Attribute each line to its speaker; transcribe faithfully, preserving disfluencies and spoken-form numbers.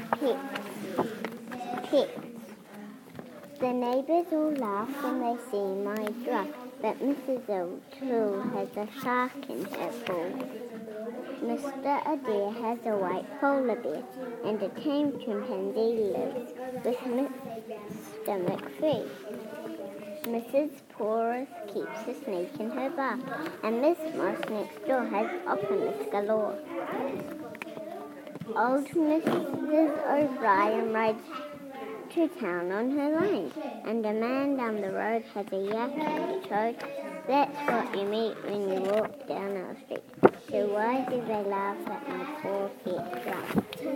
Speaker 1: Pets. Pets. The neighbours all laugh when they see my drum, but Missus O'Toole has a shark in her pool. Mister Adair has a white polar bear, and a tame chimpanzee lives with Mister McPhee. Missus Porus keeps a snake in her bath, and Miss Moss next door has optimus galore. Old Missus O'Brien rides to town on her line, and a man down the road has a yak in the toad. That's what you meet when you walk down our street. So why do they laugh at my poor pet drum?